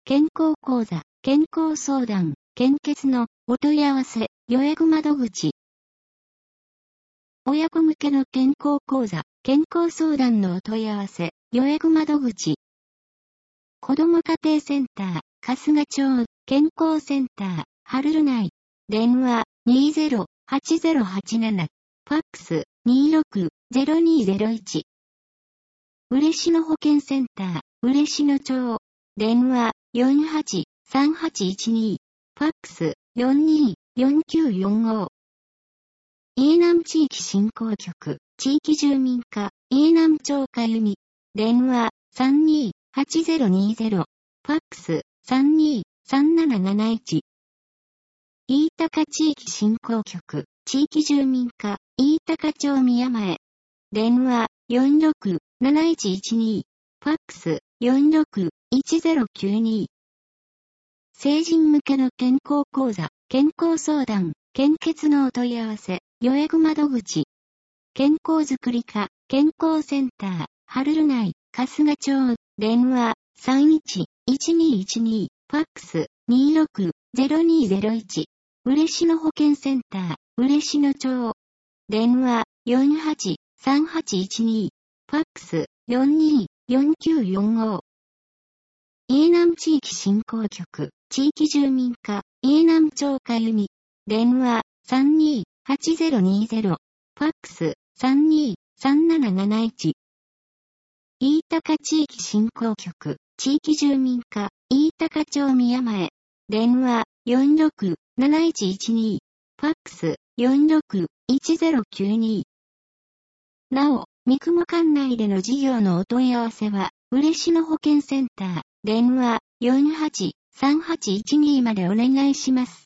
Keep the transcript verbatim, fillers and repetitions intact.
健康講座、健康相談、献血のお問い合わせ、予約窓口。親子向けの健康講座、健康相談のお問い合わせ、予約窓口。子ども家庭センター、春日町、健康センター、春る内。電話、にゼロ はちゼロはちなな。ファックス、にろく ゼロにゼロいち。嬉野保健センター、嬉野町。電話、よんはち さんはちいちに。ファックス、よんに よんきゅうよんご。飯南地域振興局、地域住民課、飯南町かゆみ。電話、さんに はちゼロにゼロ。ファックス、さんに さんなななないち。飯高地域振興局、地域住民課、飯高町宮前。電話、よんろく なないちいちに。ファックス、よんろく いちゼロきゅうに。成人向けの健康講座、健康相談、献血のお問い合わせ、予約窓口。健康づくり課、健康センター、春る内、春日町。電話、さんいち いちにいちに。ファックス、にろく ゼロにゼロいち。嬉野保健センター、嬉野町。電話、よんはち さんはちいちに。ファックス、よんに よんきゅうよんご。飯南地域振興局、地域住民課、飯南町かゆみ。電話、さんに はちゼロにゼロ。ファックス、さんに さんなななないち。飯高地域振興局、地域住民課、飯高町宮前。電話、よんろく なないちいちに。ファックス、よんろく いちゼロきゅうに。なお、三雲管内での事業のお問い合わせは、嬉野保健センター、電話、よんはち さんはちいちにまでお願いします。